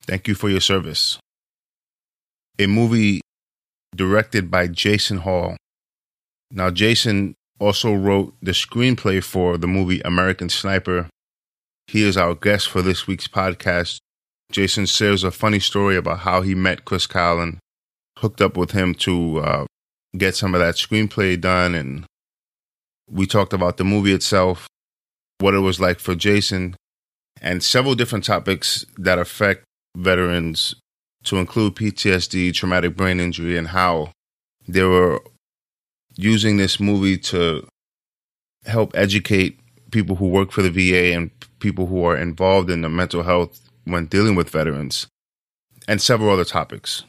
Thank You for Your Service. A movie directed by Jason Hall. Now, Jason also wrote the screenplay for the movie American Sniper. He is our guest for this week's podcast. Jason shares a funny story about how he met Chris Kyle and hooked up with him to get some of that screenplay done. And we talked about the movie itself, what it was like for Jason, and several different topics that affect veterans, to include PTSD, traumatic brain injury, and how they were using this movie to help educate people who work for the VA and people who are involved in the mental health when dealing with veterans, and several other topics.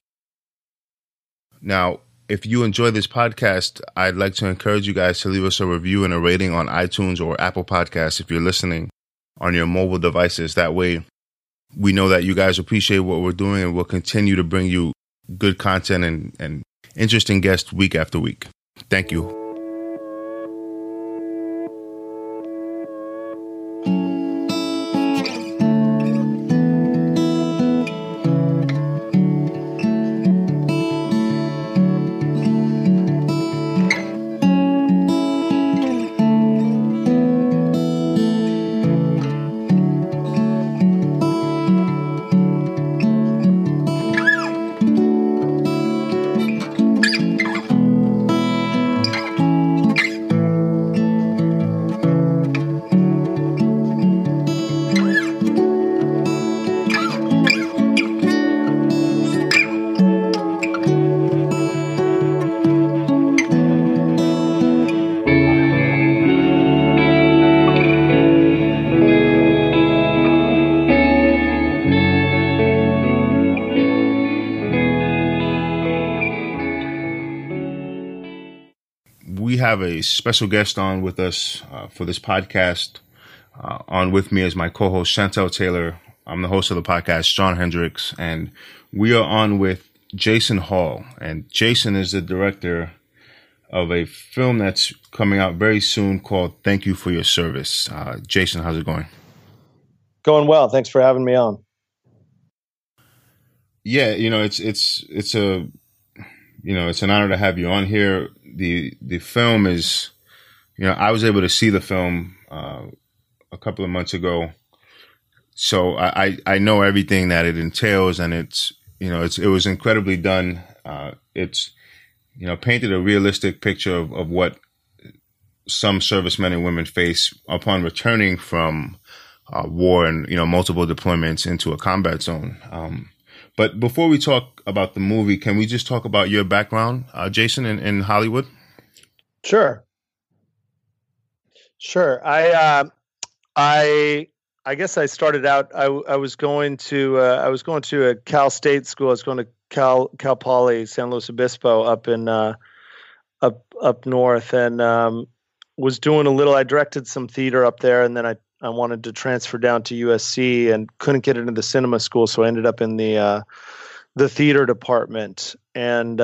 Now, if you enjoy this podcast, I'd like to encourage you guys to leave us a review and a rating on iTunes or Apple Podcasts if you're listening on your mobile devices. That way, we know that you guys appreciate what we're doing, and we'll continue to bring you good content and interesting guests week after week. Thank you. We have a special guest on with us for this podcast. On with me is my co-host, Chantel Taylor. I'm the host of the podcast, John Hendricks, and we are on with Jason Hall. And Jason is the director of a film that's coming out very soon called Thank You for Your Service. Jason, how's it going? Going well. Thanks for having me on. Yeah, it's an honor to have you on here. The film is, I was able to see the film a couple of months ago, so I know everything that it entails, and it was incredibly done. It's painted a realistic picture of what some servicemen and women face upon returning from war and multiple deployments into a combat zone. But before we talk about the movie, can we just talk about your background, Jason, in Hollywood? Sure. I guess I started out. I was going to a Cal State school. I was going to Cal Poly San Luis Obispo up in up north, and was doing a little. I directed some theater up there, and then I wanted to transfer down to USC and couldn't get into the cinema school, so I ended up in the theater department. And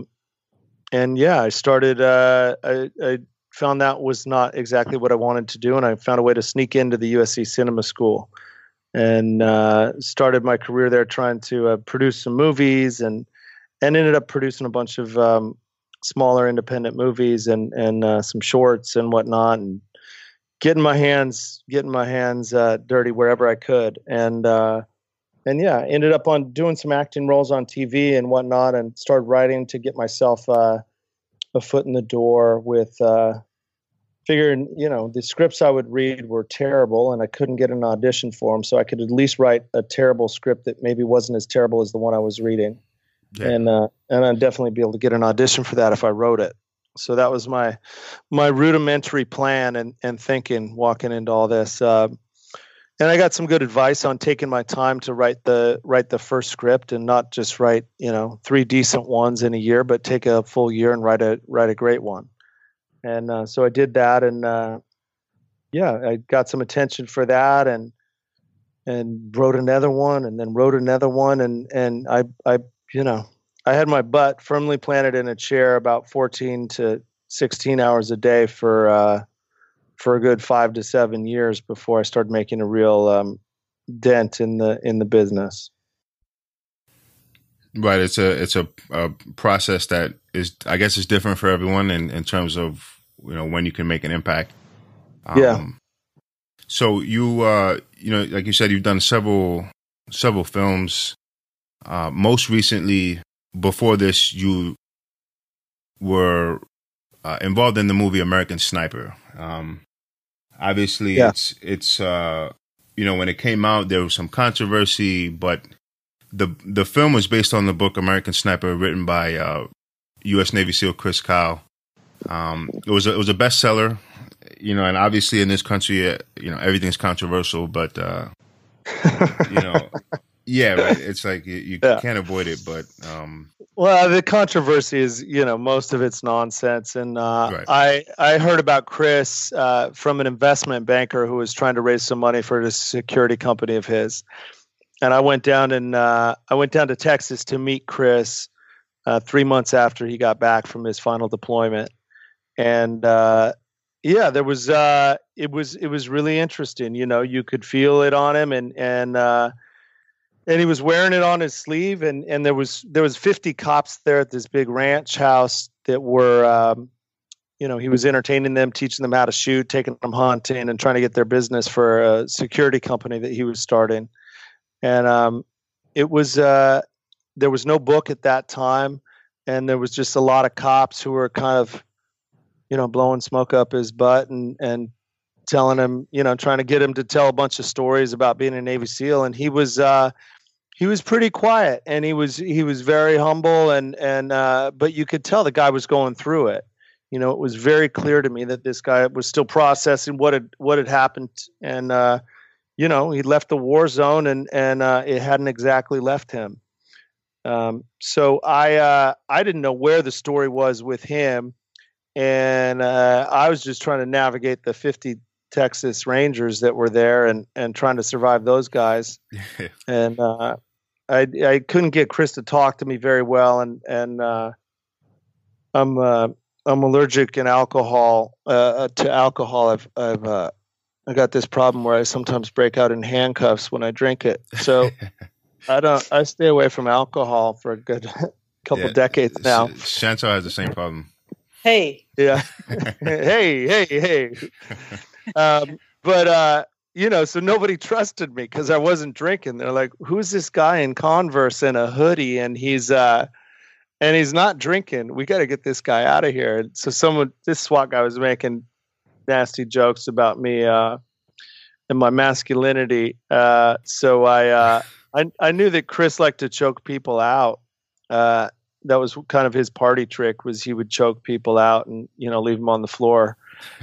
I started. I found that was not exactly what I wanted to do, and I found a way to sneak into the USC Cinema School, and started my career there trying to produce some movies, and ended up producing a bunch of smaller independent movies and some shorts and whatnot, and getting my hands dirty wherever I could, and ended up on doing some acting roles on TV and whatnot, and started writing to get myself a foot in the door with figuring, the scripts I would read were terrible and I couldn't get an audition for them. So I could at least write a terrible script that maybe wasn't as terrible as the one I was reading. Yeah. And I'd definitely be able to get an audition for that if I wrote it. So that was my rudimentary plan and thinking walking into all this. And I got some good advice on taking my time to write the first script and not just write, 3 decent ones in a year, but take a full year and write a great one. And so I did that, and I got some attention for that, and wrote another one, and then wrote another one, and I had my butt firmly planted in a chair about 14 to 16 hours a day for a good 5 to 7 years before I started making a real dent in the business. Right. It's a process that is, I guess, is different for everyone in terms of when you can make an impact. Yeah. So like you said, you've done several films. Most recently, before this, you were involved in the movie American Sniper. Obviously, Yeah. it's when it came out, there was some controversy, but the film was based on the book American Sniper, written by U.S. Navy SEAL Chris Kyle. It was a bestseller, and obviously in this country, everything's controversial, but yeah, right. It's like you can't avoid it, but well, the controversy is, most of it's nonsense. And right. I heard about Chris from an investment banker who was trying to raise some money for a security company of his. And I went down to Texas to meet Chris 3 months after he got back from his final deployment. And there was it was really interesting. You could feel it on him, and he was wearing it on his sleeve, and there was 50 cops there at this big ranch house that were, he was entertaining them, teaching them how to shoot, taking them hunting, and trying to get their business for a security company that he was starting. And it was there was no book at that time, and there was just a lot of cops who were kind of, blowing smoke up his butt and telling him, trying to get him to tell a bunch of stories about being a Navy SEAL, and he was pretty quiet, and he was very humble, and but you could tell the guy was going through it. It was very clear to me that this guy was still processing what had happened, and he left the war zone, and it hadn't exactly left him. So I didn't know where the story was with him, and I was just trying to navigate the 50 Texas Rangers that were there, and trying to survive those guys. And I couldn't get Chris to talk to me very well, and I'm allergic to alcohol. I got this problem where I sometimes break out in handcuffs when I drink it. So I stay away from alcohol for a good couple decades now. Chantal has the same problem. Hey. Yeah. Hey. But so nobody trusted me because I wasn't drinking. They're like, "Who's this guy in Converse and a hoodie, and he's not drinking? We got to get this guy out of here." And so this SWAT guy was making nasty jokes about me and my masculinity. So I knew that Chris liked to choke people out. That was kind of his party trick, was he would choke people out and leave them on the floor.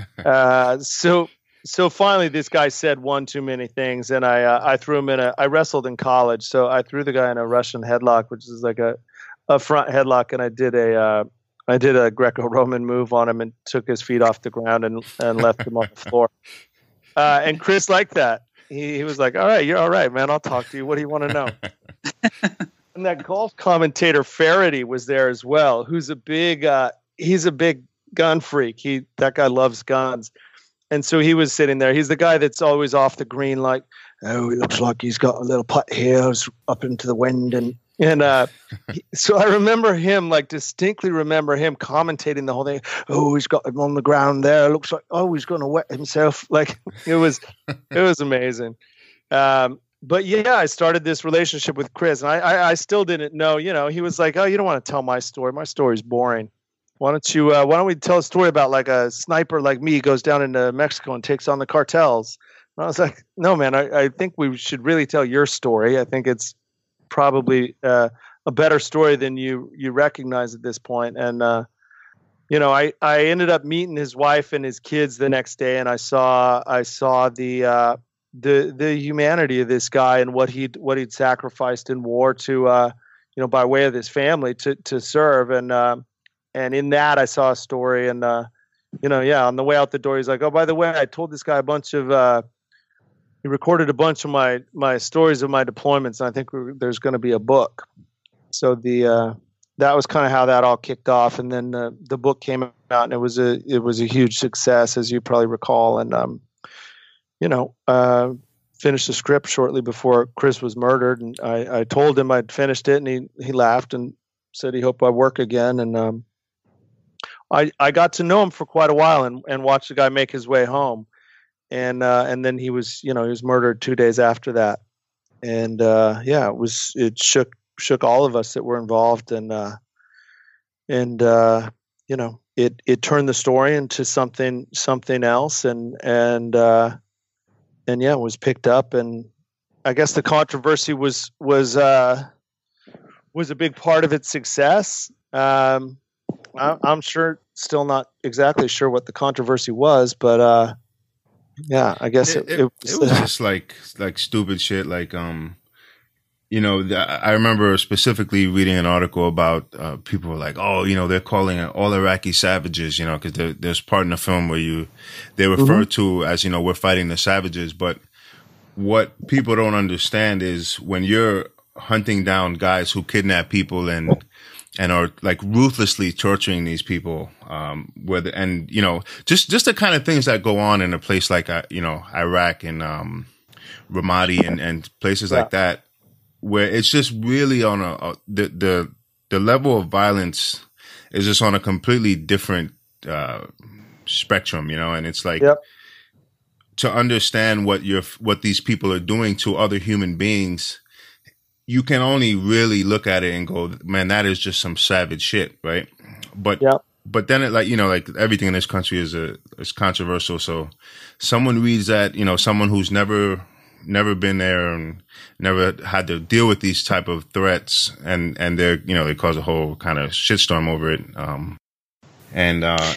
So finally, this guy said one too many things, and I threw him I wrestled in college, so I threw the guy in a Russian headlock, which is like a front headlock, and I did a Greco-Roman move on him and took his feet off the ground and left him on the floor. And Chris liked that. He was like, "All right, you're all right, man. I'll talk to you. What do you want to know?" And that golf commentator Faraday was there as well, who's he's a big gun freak. That guy loves guns. And so he was sitting there. He's the guy that's always off the green, like, "Oh, it looks like he's got a little putt here, it's up into the wind." So I remember him, distinctly remember him commentating the whole thing. "Oh, he's got him on the ground there. It looks like, oh, he's going to wet himself." It was amazing. But yeah, I started this relationship with Chris, and I still didn't know, he was like, "Oh, you don't want to tell my story. My story's boring. Why don't we tell a story about like a sniper like me goes down into Mexico and takes on the cartels?" And I was like, "No, man, I think we should really tell your story. I think it's probably a better story than you recognize at this point." And I ended up meeting his wife and his kids the next day, and I saw the humanity of this guy and what he'd sacrificed in war to by way of his family to serve, and in that I saw a story, and on the way out the door he's like, "Oh, by the way, I told this guy a bunch of he recorded a bunch of my stories of my deployments, and I think there's going to be a book." So that was kind of how that all kicked off, and then the book came out, and it was a huge success, as you probably recall. And finished the script shortly before Chris was murdered, and I told him I'd finished it, and he laughed and said he hoped I'd work again. And I got to know him for quite a while and watched the guy make his way home, and then he was murdered 2 days after that, and it shook all of us that were involved, and it turned the story into something else, and it was picked up, and I guess the controversy was a big part of its success. I'm still not exactly sure what the controversy was, but I guess it was just like stupid shit. Like, I remember specifically reading an article about people were like, oh, they're calling it all Iraqi savages, because there's part in the film where they refer to as, we're fighting the savages. But what people don't understand is when you're hunting down guys who kidnap people and are like ruthlessly torturing these people, just the kind of things that go on in a place like, Iraq and Ramadi and places like that, where it's just really on the level of violence is just on a completely different spectrum, and it's like to understand what these people are doing to other human beings. You can only really look at it and go, man, that is just some savage shit, right? But then it like everything in this country is controversial. So someone reads that, someone who's never been there and never had to deal with these type of threats, and they're they cause a whole kind of shitstorm over it. I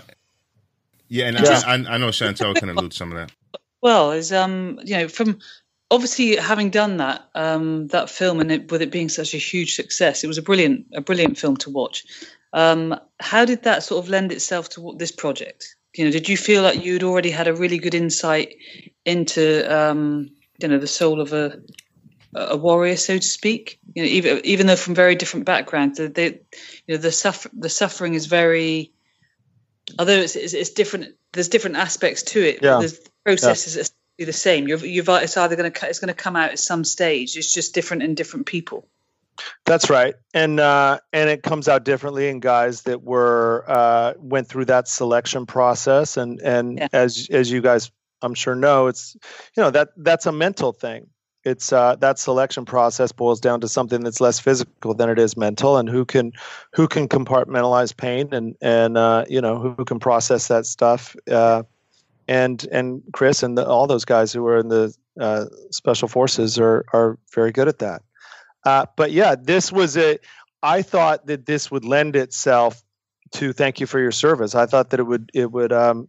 know Chantel can allude some of that. Well, is from obviously having done that film and with it being such a huge success, it was a brilliant film to watch. How did that sort of lend itself to this project? Did you feel like you'd already had a really good insight into the soul of a warrior, so to speak? Even though from very different backgrounds, the suffering is very, although it's different. There's different aspects to it. Yeah. The process is the same. It's either going to come out at some stage. It's just different in different people. That's right, and it comes out differently in guys that went through that selection process, and as you guys I'm sure know, it's that's a mental thing. It's that selection process boils down to something that's less physical than it is mental, and who can compartmentalize pain and who can process that stuff. And Chris and all those guys who are in the special forces are very good at that. But yeah, I thought that this would lend itself to thank you for your service. I thought that it would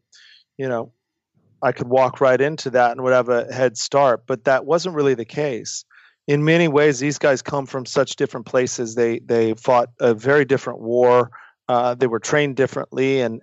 I could walk right into that and would have a head start, but that wasn't really the case. In many ways, these guys come from such different places. They fought a very different war. They were trained differently and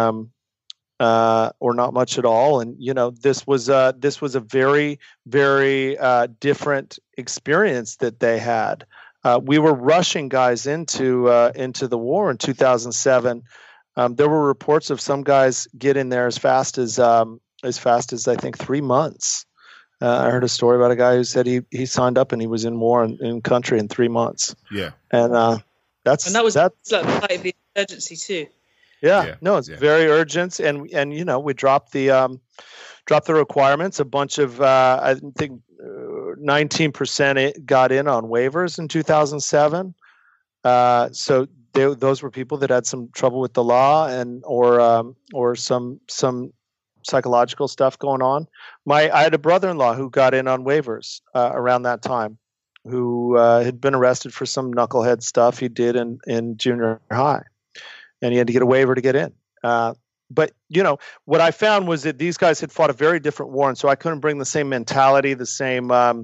or not much at all. And this was a very, very different experience that they had. We were rushing guys into the war in 2007. There were reports of some guys getting there as fast as I think 3 months. I heard a story about a guy who said he signed up and he was in war in country in 3 months. Yeah, and that was like part of the urgency too. Yeah, no, it's very urgent, and we dropped the requirements. A bunch of I think 19% got in on waivers in 2007. So those were people that had some trouble with the law or some psychological stuff going on. I had a brother-in-law who got in on waivers around that time, who had been arrested for some knucklehead stuff he did in junior high, and he had to get a waiver to get in. But what I found was that these guys had fought a very different war, and so I couldn't bring the same mentality, the same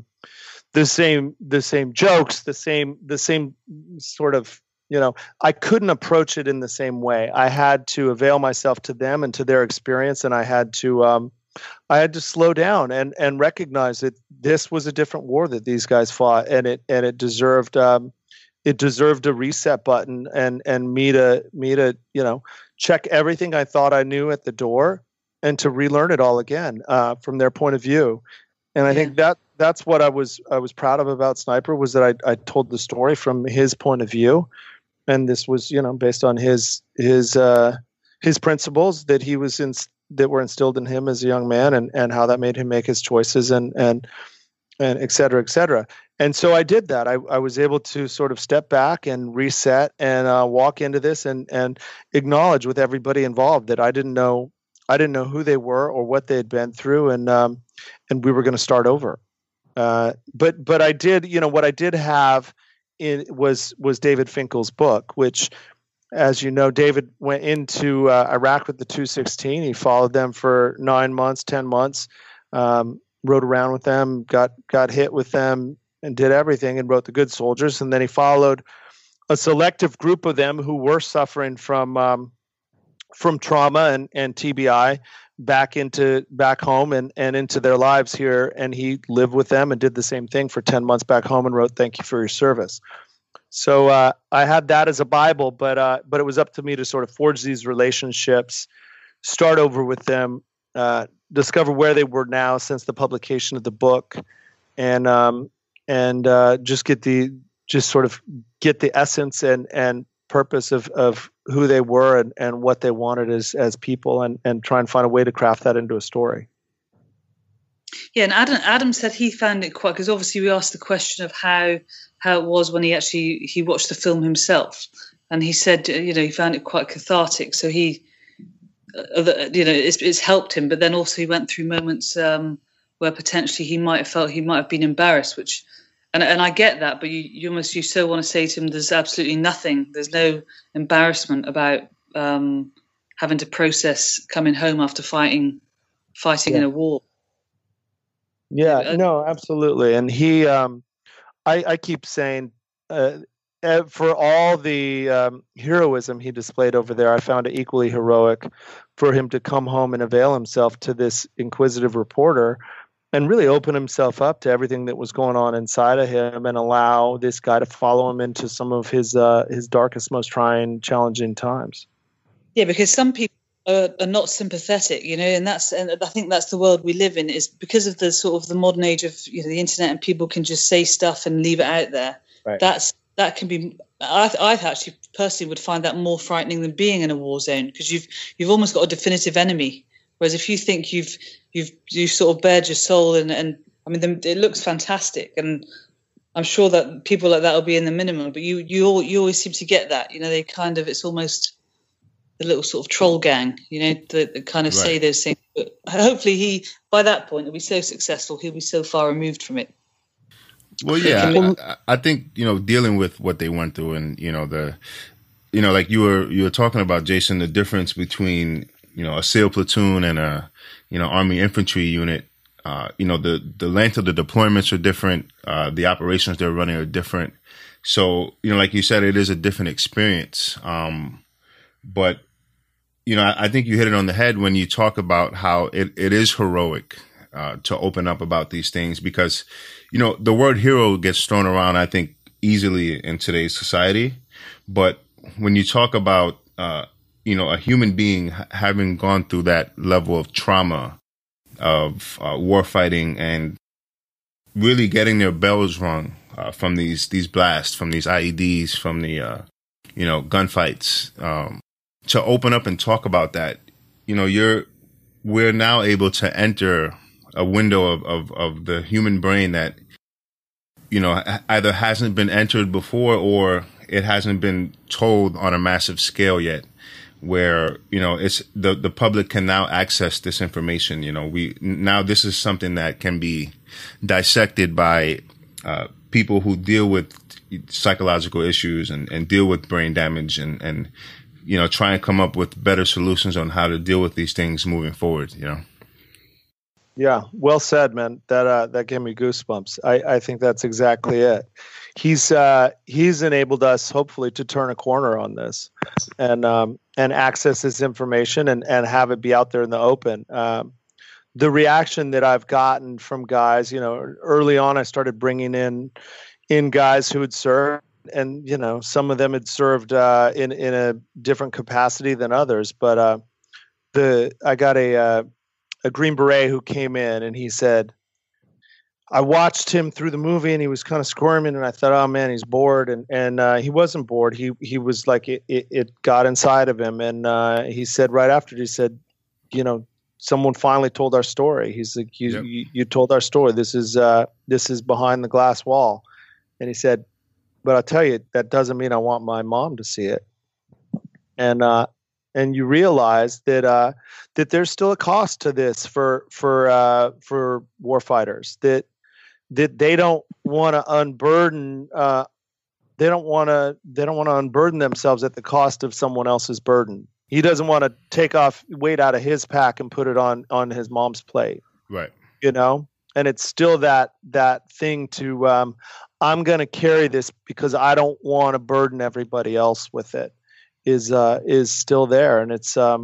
jokes, the same sort of. I couldn't approach it in the same way. I had to avail myself to them and to their experience, and I had to slow down and recognize that this was a different war that these guys fought, and it deserved a reset button and me to check everything I thought I knew at the door and to relearn it all again from their point of view. And I think that's what I was proud of about Sniper, was that I told the story from his point of view, and this was, based on his principles that were instilled in him as a young man, and how that made him make his choices, and et cetera, et cetera. And so I did that. I was able to sort of step back and reset and walk into this and acknowledge with everybody involved that I didn't know who they were or what they had been through, and we were going to start over. But I did, what I did have was David Finkel's book, which, as you know, David went into Iraq with the 216. He followed them for 9 months, 10 months, rode around with them, got hit with them, and did everything, and wrote The Good Soldiers. And then he followed a selective group of them who were suffering from trauma and TBI back home and into their lives here. And he lived with them and did the same thing for 10 months back home and wrote "Thank You for Your Service." So I had that as a Bible, but it was up to me to sort of forge these relationships, start over with them, discover where they were now since the publication of the book, and just sort of get the essence and purpose of who they were and what they wanted as people, and try and find a way to craft that into a story. Yeah, and Adam said he found it quite, because obviously we asked the question of how it was when he watched the film himself, and he said he found it quite cathartic. So he it's helped him, but then also he went through moments where potentially he might have felt he might have been embarrassed, which. And I get that, but you so want to say to him, there's absolutely nothing. There's no embarrassment about having to process coming home after fighting in a war. Yeah, no, absolutely. And he, I keep saying, for all the heroism he displayed over there, I found it equally heroic for him to come home and avail himself to this inquisitive reporter and really open himself up to everything that was going on inside of him, and allow this guy to follow him into some of his darkest, most trying, challenging times. Yeah, because some people are not sympathetic, and I think that's the world we live in, is because of the sort of the modern age of the internet, and people can just say stuff and leave it out there. Right. That can be. I actually personally would find that more frightening than being in a war zone, because you've almost got a definitive enemy. Whereas if you think you've sort of bared your soul, and I mean, it looks fantastic, and I'm sure that people like that will be in the minimum. But you always seem to get that, they kind of, it's almost the little sort of troll gang, that kind of right. say those things. But hopefully by that point, he'll be so successful, he'll be so far removed from it. Well, yeah, I think dealing with what they went through, and like you were talking about, Jason, the difference between a SEAL platoon and a Army infantry unit. The length of the deployments are different. The operations they're running are different. So like you said, it is a different experience. But I think you hit it on the head when you talk about how it is heroic to open up about these things, because the word hero gets thrown around, I think, easily in today's society. But when you talk about a human being having gone through that level of trauma of war fighting, and really getting their bells rung from these blasts, from these IEDs, from the gunfights, to open up and talk about that, we're now able to enter a window of the human brain that either hasn't been entered before, or it hasn't been told on a massive scale yet, where it's the public can now access this information. Now this is something that can be dissected by people who deal with psychological issues and deal with brain damage, and try and come up with better solutions on how to deal with these things moving forward. Yeah, well said, man. That gave me goosebumps. I think that's exactly it. He's enabled us, hopefully, to turn a corner on this, and access this information and have it be out there in the open. The reaction that I've gotten from guys, early on, I started bringing in guys who had served, and some of them had served in a different capacity than others. But I got a Green Beret who came in, and he said, I watched him through the movie, and he was kind of squirming, and I thought, oh man, he's bored, and he wasn't bored. He was like it got inside of him, and he said right after, he said, someone finally told our story. He's like, you told our story. This is behind the glass wall, and he said, but I'll tell you, that doesn't mean I want my mom to see it, and you realize that there's still a cost to this for warfighters, that they don't want to unburden they don't want to unburden themselves at the cost of someone else's burden. He doesn't want to take off weight out of his pack and put it on his mom's plate. Right. And it's still that thing to I'm going to carry this because I don't want to burden everybody else with it is still there. And it's I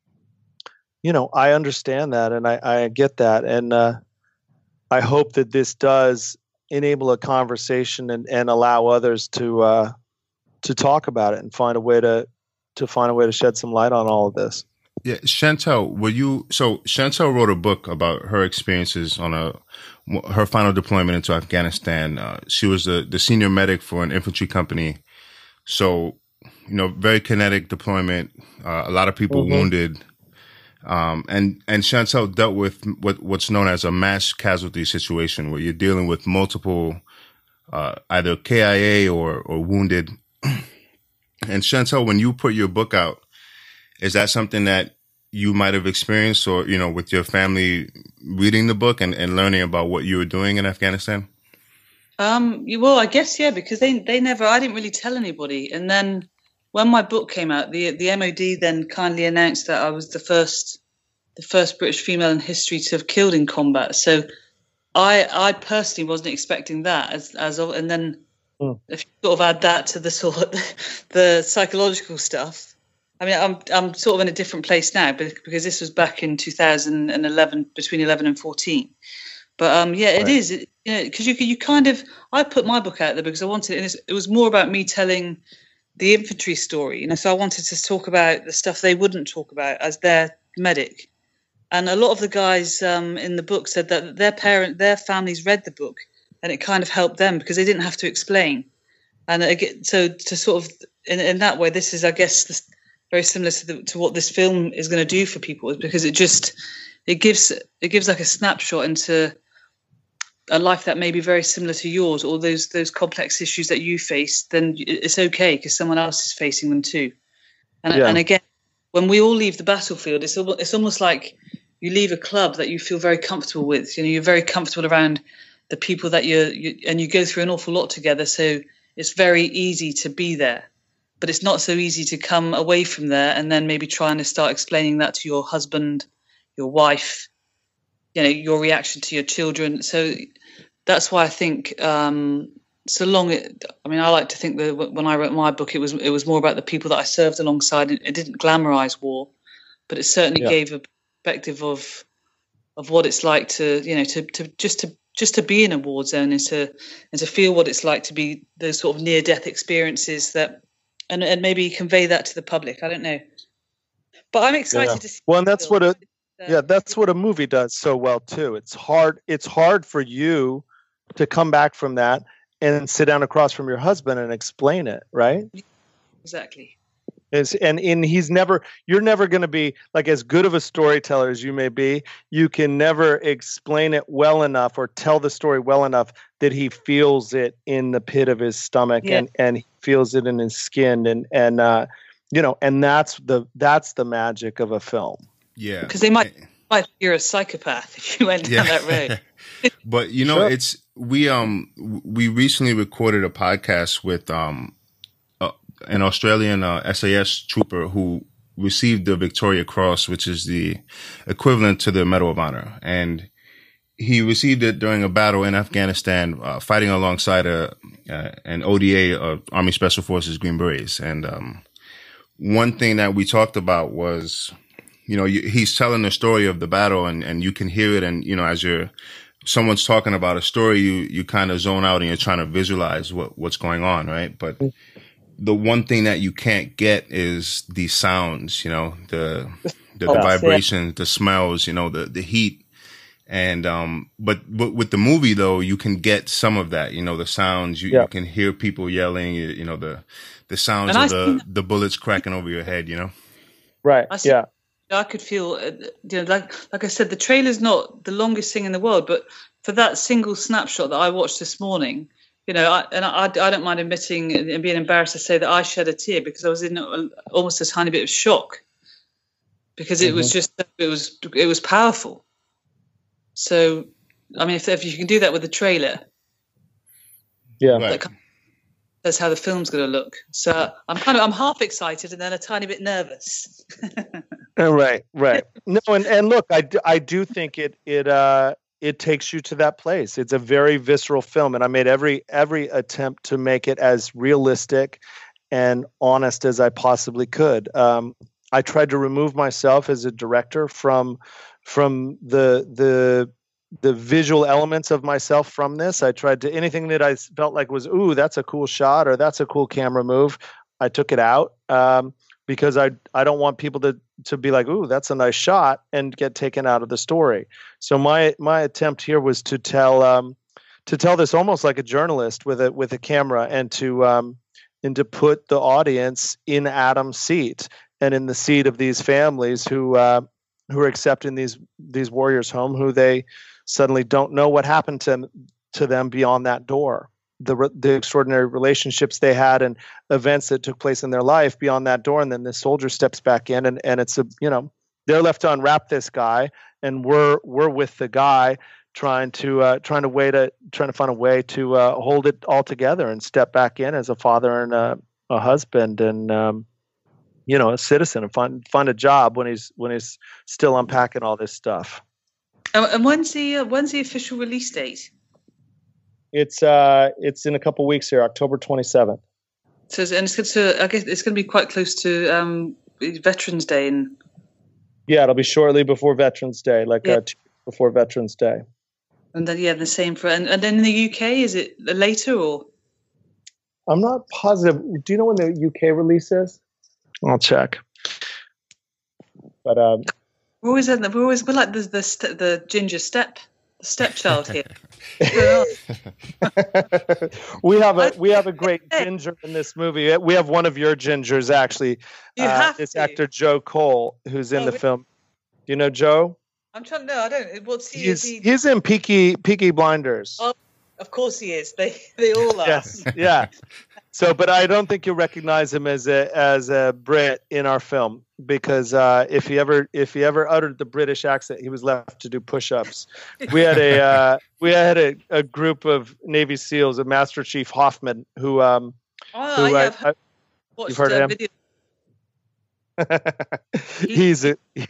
understand that, and I get that, and I hope that this does enable a conversation and allow others to talk about it and find a way to shed some light on all of this. Yeah, Chantel, Chantel wrote a book about her experiences on her final deployment into Afghanistan. She was the senior medic for an infantry company, so very kinetic deployment. A lot of people wounded. And Chantel dealt with what's known as a mass casualty situation, where you're dealing with multiple, either KIA or wounded. And Chantel, when you put your book out, is that something that you might have experienced, or, with your family reading the book and learning about what you were doing in Afghanistan? Well, I guess, yeah, because I didn't really tell anybody. And then when my book came out, the MOD then kindly announced that I was the first British female in history to have killed in combat. So I personally wasn't expecting that and then if you sort of add that to the psychological stuff, I mean, I'm sort of in a different place now, because this was back in 2011, between 11 and 14. But it is, because you kind of, I put my book out there because I wanted, and it was more about me telling the infantry story, so I wanted to talk about the stuff they wouldn't talk about as their medic. And a lot of the guys in the book said that their families read the book, and it kind of helped them because they didn't have to explain. And again, so to sort of in that way, this is, I guess, very similar to what this film is going to do for people, because it gives like a snapshot into a life that may be very similar to yours, or those complex issues that you face. Then it's okay because someone else is facing them too. And again, when we all leave the battlefield, it's almost like you leave a club that you feel very comfortable with. You're very comfortable around the people that and you go through an awful lot together. So it's very easy to be there, but it's not so easy to come away from there and then maybe trying to start explaining that to your husband, your wife, your reaction to your children. So that's why I think, I like to think that when I wrote my book, it was more about the people that I served alongside. It didn't glamorize war, but it certainly gave a perspective of what it's like to just to be in a war zone, and to feel what it's like to be those sort of near-death experiences that, and maybe convey that to the public. I don't know, but I'm excited to see. Well, and that's what a movie does so well too. It's hard for you to come back from that and sit down across from your husband and explain it, right? Exactly. You're never going to be like as good of a storyteller as you may be. You can never explain it well enough or tell the story well enough that he feels it in the pit of his stomach and he feels it in his skin. And that's the magic of a film. Yeah. Because they might you're a psychopath if you went down that road. But sure. It's we recently recorded a podcast with an Australian SAS trooper who received the Victoria Cross, which is the equivalent to the Medal of Honor, and he received it during a battle in Afghanistan, fighting alongside an ODA, Army Special Forces Green Berets. And one thing that we talked about was, he's telling the story of the battle, and you can hear it, and as someone's talking about a story, you kind of zone out and you're trying to visualize what's going on, right? But the one thing that you can't get is the sounds, the vibrations, the smells, the heat. And but with the movie though, you can get some of that. You know, the sounds. You can hear people yelling. You know, the sounds of the bullets cracking over your head. You know. Right. I could feel, like I said, the trailer's not the longest thing in the world, but for that single snapshot that I watched this morning, you know, I don't mind admitting and being embarrassed to say that I shed a tear because I was in almost a tiny bit of shock because it was just it was powerful. So, I mean, if you can do that with the trailer, right. That's how the film's going to look. So I'm half excited and then a tiny bit nervous. Right. No, and look, I do think it takes you to that place. It's a very visceral film, and I made every attempt to make it as realistic and honest as I possibly could. I tried to remove myself as a director from the visual elements of myself from this. I tried to anything that I felt like was, ooh, that's a cool shot or that's a cool camera move. I took it out because I don't want people to be like, ooh, that's a nice shot and get taken out of the story. So my attempt here was to tell this almost like a journalist with a camera and to put the audience in Adam's seat and in the seat of these families who are accepting these warriors home, who they suddenly don't know what happened to them beyond that door. The extraordinary relationships they had and events that took place in their life beyond that door, and then the soldier steps back in, and it's they're left to unwrap this guy, and we're with the guy trying to find a way to hold it all together and step back in as a father and a husband and a citizen and find a job when he's still unpacking all this stuff. And when's the official release date? It's in a couple weeks here, October 27th. So I guess it's going to be quite close to Veterans Day, it'll be shortly before Veterans Day, 2 weeks before Veterans Day. And then the same for and then in the UK, is it later or? I'm not positive. Do you know when the UK release is? I'll check. But we're like the ginger stepchild here. we have a great ginger in this movie. We have one of your gingers actually. It's actor Joe Cole, who's in the film. Do you know Joe? I'm trying to know. I don't. What's he? He's in Peaky Blinders. Oh, of course he is. They all are. Yes. Yeah. So, but I don't think you'll recognize him as a Brit in our film because if he ever uttered the British accent, he was left to do push-ups. We had a group of Navy SEALs, a Master Chief Hoffman, who I've you've heard of him. He's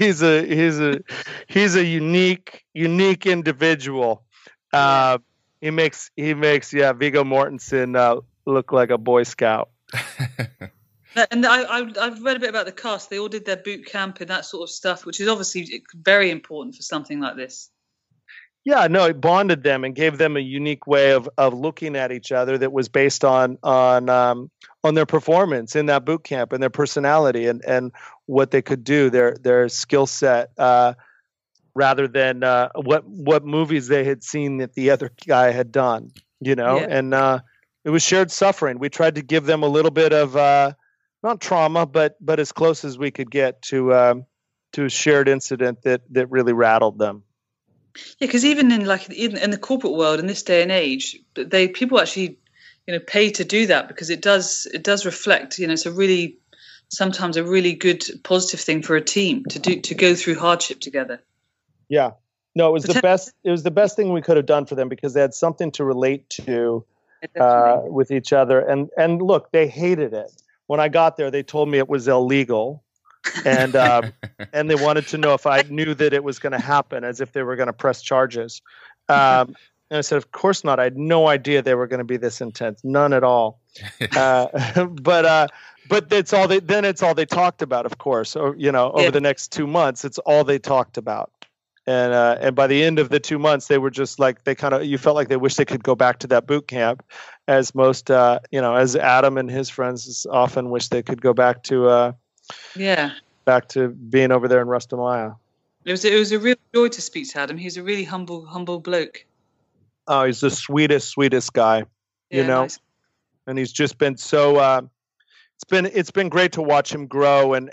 a unique individual. He makes Viggo Mortensen look like a Boy Scout. And I've read a bit about the cast. They all did their boot camp and that sort of stuff, which is obviously very important for something like this. Yeah, no, it bonded them and gave them a unique way of looking at each other that was based on their performance in that boot camp and their personality and what they could do, their skill set, rather than what movies they had seen that the other guy had done, and it was shared suffering. We tried to give them a little bit of not trauma, but as close as we could get to a shared incident that really rattled them. Yeah, because even in the corporate world in this day and age, people actually pay to do that because it does reflect. It's sometimes a really good positive thing for a team to go through hardship together. Yeah, no, it was the best. It was the best thing we could have done for them because they had something to relate to with each other. And look, they hated it. When I got there, they told me it was illegal. And they wanted to know if I knew that it was going to happen, as if they were going to press charges. And I said, of course not. I had no idea they were going to be this intense. None at all. But it's all they talked about, of course. Over the next 2 months, it's all they talked about. And by the end of the 2 months, they were just like, you felt like they wished they could go back to that boot camp, as most, as Adam and his friends often wish they could go back to, back to being over there in Rustamaya. It was a real joy to speak to Adam. He's a really humble bloke. Oh, he's the sweetest guy, Yeah, nice. and he's just been so. It's been great to watch him grow and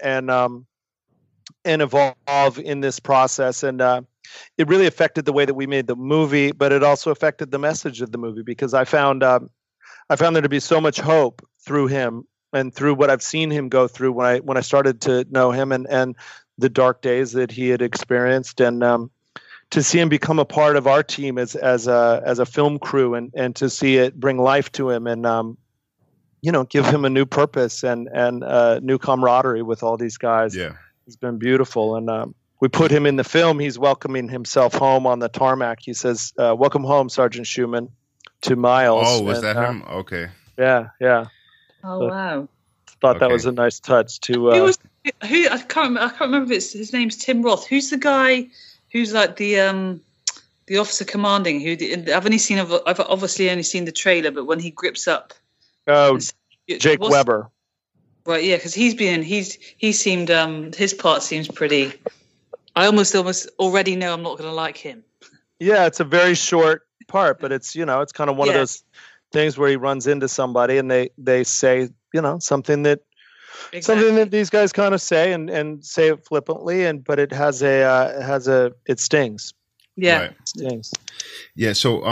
evolve in this process, and it really affected the way that we made the movie, but it also affected the message of the movie because I found there to be so much hope through him and through what I've seen him go through when I started to know him and the dark days that he had experienced, and to see him become a part of our team as a film crew and to see it bring life to him and give him a new purpose and new camaraderie with all these guys. Yeah, it's been beautiful. And we put him in the film. He's welcoming himself home on the tarmac. He says, "Welcome home, Sergeant Schumann," to Miles. Oh, was that him? Okay. Yeah. Oh, wow. Thought that was a nice touch to. Who I can't remember if his name's Tim Roth. Who's the guy who's like the officer commanding? I've obviously only seen the trailer, but when he grips up. Oh, Jake Weber. Right, yeah, because he seemed his part seems pretty. I almost already know I'm not going to like him. Yeah, it's a very short part, but it's it's kind of one of those things where he runs into somebody and they say something that these guys kind of say and say it flippantly, but it has it stings. Yeah, right. It stings. Yeah.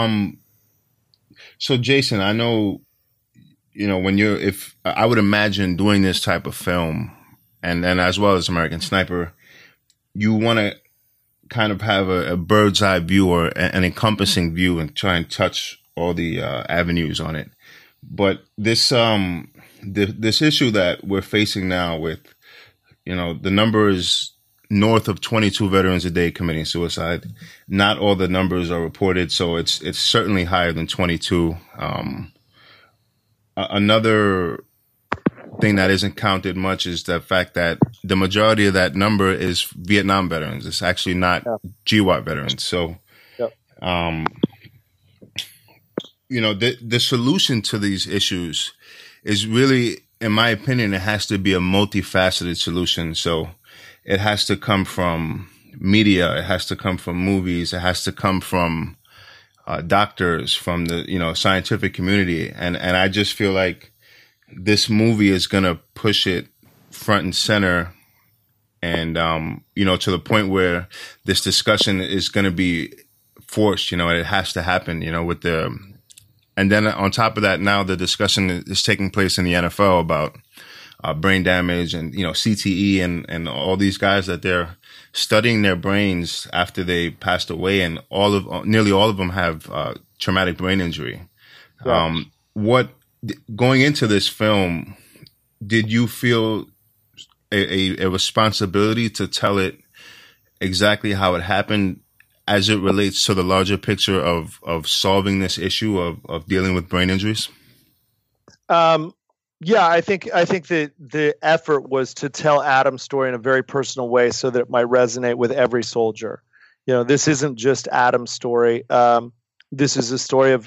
So Jason, I know. If I would imagine doing this type of film and then as well as American Sniper, you want to kind of have a bird's eye view or an encompassing view and try and touch all the avenues on it. But this issue that we're facing now with, the number is north of 22 veterans a day committing suicide. Not all the numbers are reported, so it's certainly higher than 22. Another thing that isn't counted much is the fact that the majority of that number is Vietnam veterans. It's actually not GWOT veterans. So, the solution to these issues is really, in my opinion, it has to be a multifaceted solution. So it has to come from media. It has to come from movies. It has to come from doctors, from the scientific community, and I just feel like this movie is gonna push it front and center, and to the point where this discussion is gonna be forced, and it has to happen, and then on top of that, now the discussion is taking place in the NFL about brain damage and CTE and all these guys that they're studying their brains after they passed away, and nearly all of them have traumatic brain injury. Right. Going into this film, did you feel a responsibility to tell it exactly how it happened as it relates to the larger picture of solving this issue of dealing with brain injuries? Yeah, I think that the effort was to tell Adam's story in a very personal way so that it might resonate with every soldier. This isn't just Adam's story. This is a story of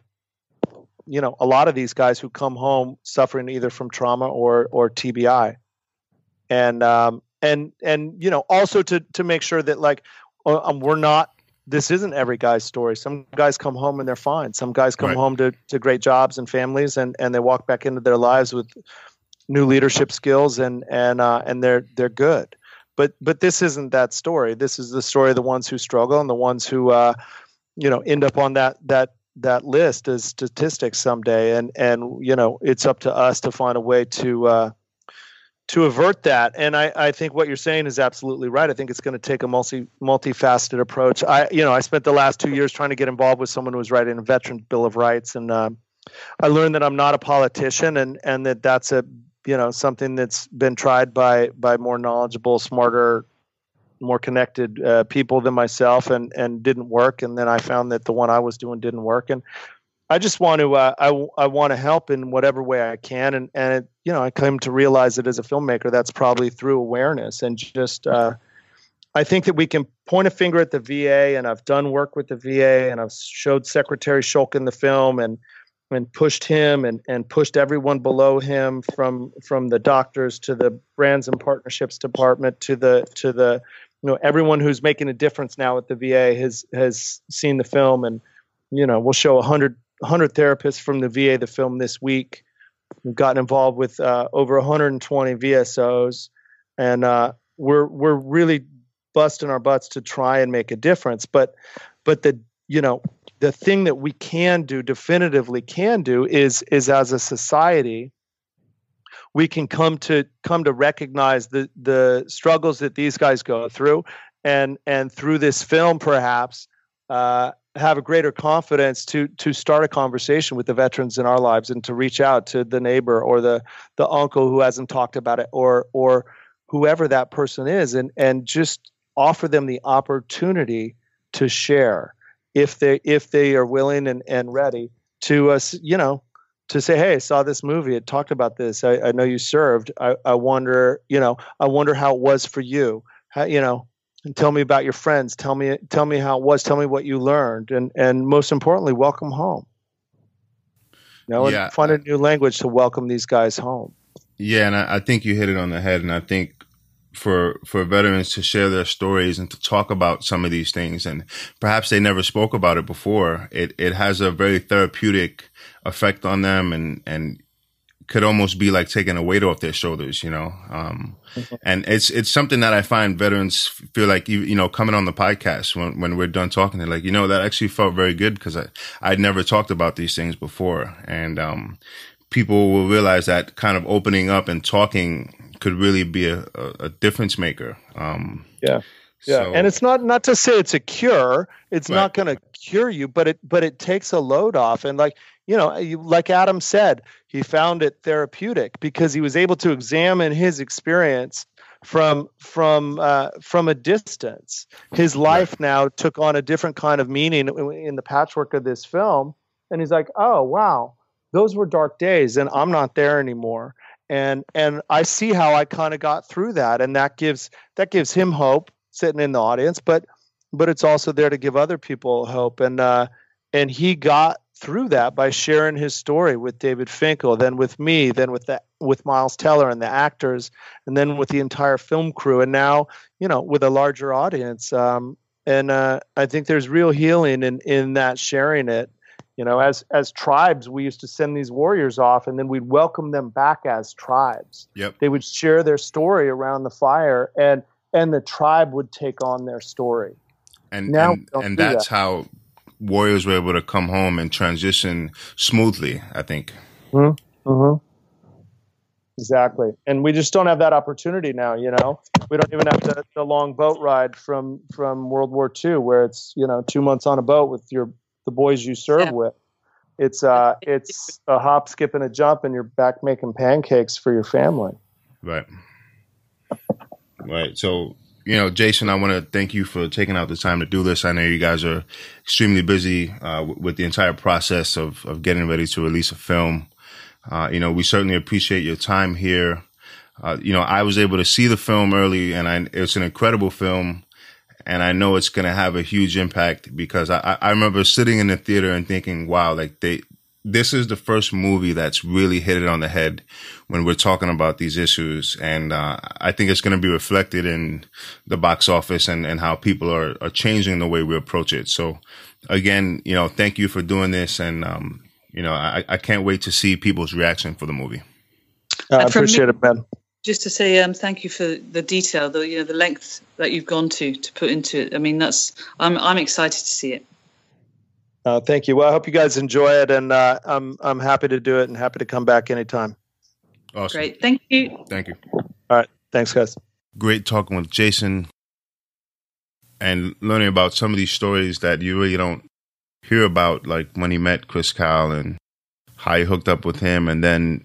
a lot of these guys who come home suffering either from trauma or TBI, and also to make sure that we're not. This isn't every guy's story. Some guys come home and they're fine. Some guys come home to great jobs and families, and they walk back into their lives with new leadership skills and they're good. But this isn't that story. This is the story of the ones who struggle and the ones who end up on that list as statistics someday. And it's up to us to find a way to avert that. And I think what you're saying is absolutely right. I think it's going to take a multifaceted approach. I spent the last 2 years trying to get involved with someone who was writing a Veterans Bill of Rights. And I learned that I'm not a politician and that's something that's been tried by more knowledgeable, smarter, more connected people than myself and didn't work. And then I found that the one I was doing didn't work. And I just want to I want to help in whatever way I can, and it, I came to realize that as a filmmaker, that's probably through awareness and just I think that we can point a finger at the VA, and I've done work with the VA, and I've showed Secretary Shulk in the film and pushed him and pushed everyone below him from the doctors to the brands and partnerships department to the everyone who's making a difference now at the VA has seen the film, and we'll show 100 therapists from the VA the film this week. We've gotten involved with over 120 VSOs, and we're really busting our butts to try and make a difference. But the thing that we definitively can do is as a society, we can come to recognize the struggles that these guys go through, and through this film, perhaps have a greater confidence to start a conversation with the veterans in our lives, and to reach out to the neighbor or the uncle who hasn't talked about it, or whoever that person is, and just offer them the opportunity to share if they are willing and ready to to say, hey, I saw this movie. It talked about this. I know you served. I wonder how it was for you. And tell me about your friends. Tell me how it was. Tell me what you learned. And most importantly, welcome home. And find a new language to welcome these guys home. Yeah, and I think you hit it on the head. And I think for veterans to share their stories and to talk about some of these things, and perhaps they never spoke about it before, it has a very therapeutic effect on them, and could almost be like taking a weight off their shoulders, and it's something that I find veterans feel like, coming on the podcast when we're done talking, they're like, that actually felt very good, because I'd never talked about these things before. And people will realize that kind of opening up and talking could really be a difference maker. Yeah. And it's not to say it's a cure. It's right. Not going to cure you, but it takes a load off. And like Adam said, he found it therapeutic because he was able to examine his experience from a distance. His life now took on a different kind of meaning in the patchwork of this film. And he's like, oh, wow, those were dark days, and I'm not there anymore. And I see how I kind of got through that, and that gives him hope sitting in the audience, but it's also there to give other people hope. And he got through that by sharing his story with David Finkel, then with me, then with Miles Teller and the actors, and then with the entire film crew, and now with a larger audience. And I think there's real healing in that sharing it. As tribes, we used to send these warriors off, and then we'd welcome them back as tribes. Yep. They would share their story around the fire, and the tribe would take on their story. And that's how warriors were able to come home and transition smoothly, I think. Mm-hmm. Exactly. And we just don't have that opportunity now, We don't even have the long boat ride from World War II, where it's, 2 months on a boat with the boys you serve with. It's a hop, skip, and a jump, and you're back making pancakes for your family. Right. So, Jason, I want to thank you for taking out the time to do this. I know you guys are extremely busy with the entire process of getting ready to release a film. We certainly appreciate your time here. I was able to see the film early, and it's an incredible film. And I know it's going to have a huge impact, because I remember sitting in the theater and thinking, wow, this is the first movie that's really hit it on the head when we're talking about these issues. And I think it's going to be reflected in the box office and how people are changing the way we approach it. So again, thank you for doing this. And, I can't wait to see people's reaction for the movie. I appreciate it, Ben. Just to say thank you for the detail, the length that you've gone to put into it. I mean, I'm excited to see it. Thank you. Well, I hope you guys enjoy it, and I'm happy to do it and happy to come back anytime. Awesome. Great. Thank you. Thank you. All right. Thanks, guys. Great talking with Jason and learning about some of these stories that you really don't hear about, like when he met Chris Kyle and how he hooked up with him, and then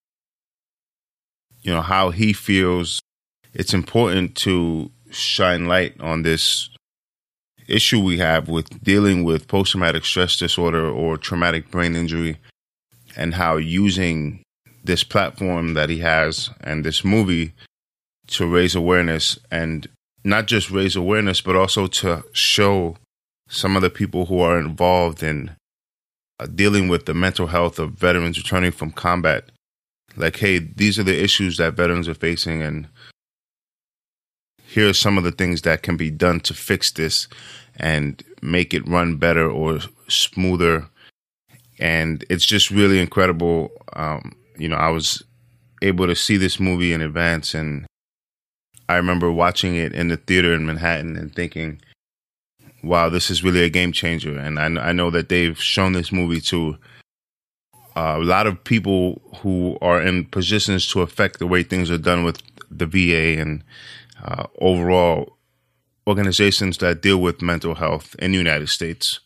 how he feels it's important to shine light on this issue we have with dealing with post-traumatic stress disorder or traumatic brain injury, and how using this platform that he has and this movie to raise awareness, and not just raise awareness, but also to show some of the people who are involved in dealing with the mental health of veterans returning from combat. Like, hey, these are the issues that veterans are facing, and here are some of the things that can be done to fix this and make it run better or smoother. And it's just really incredible. I was able to see this movie in advance, and I remember watching it in the theater in Manhattan and thinking, wow, this is really a game changer. And I know that they've shown this movie to a lot of people who are in positions to affect the way things are done with the VA and overall organizations that deal with mental health in the United States.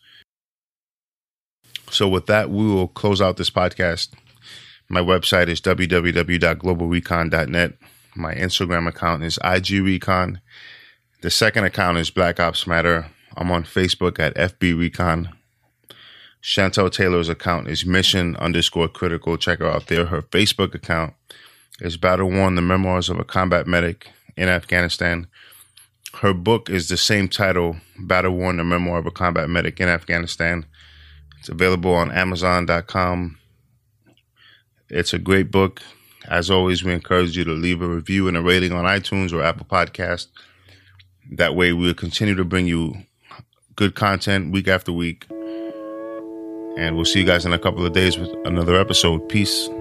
So with that, we will close out this podcast. My website is www.globalrecon.net. My Instagram account is IGRecon. The second account is Black Ops Matter. I'm on Facebook at FBRecon. Chantel Taylor's account is Mission_Critical. Check her out there. Her Facebook account is Battle Worn, The Memoirs of a Combat Medic in Afghanistan. Her book is the same title, Battle Worn, The Memoir of a Combat Medic in Afghanistan. It's available on Amazon.com. It's a great book. As always, we encourage you to leave a review and a rating on iTunes or Apple Podcast. That way, we'll continue to bring you good content week after week. And we'll see you guys in a couple of days with another episode. Peace.